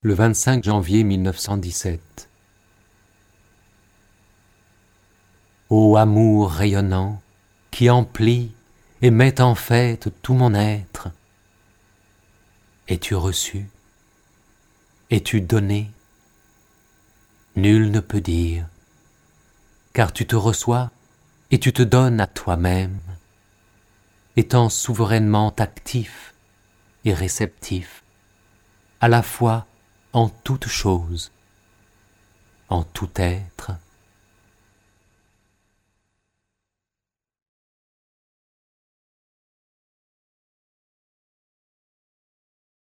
Le 25 janvier 1917. Ô amour rayonnant, qui emplit et met en fête tout mon être, es-tu reçu? Es-tu donné? Nul ne peut dire, car tu te reçois et tu te donnes à toi-même, étant souverainement actif et réceptif, à la fois en toute chose, en tout être,